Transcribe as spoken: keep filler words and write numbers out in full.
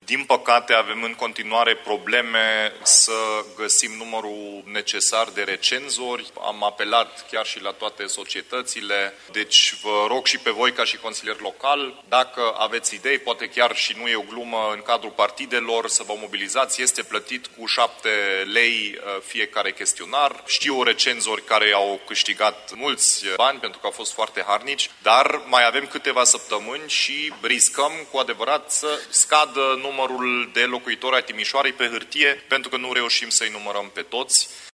Din păcate, avem în continuare probleme să găsim numărul necesar de recenzori. Am apelat chiar și la toate societățile. Deci vă rog și pe voi ca și consilier local, dacă aveți idei, poate chiar și nu e o glumă în cadrul partidelor, să vă mobilizați. Este plătit cu șapte lei fiecare chestionar. Știu recenzori care au câștigat mulți bani pentru că au fost foarte harnici, dar mai avem câteva săptămâni și riscăm cu adevărat să scadă numărul numărul de locuitori ai Timișoarei pe hârtie, pentru că nu reușim să-i numărăm pe toți.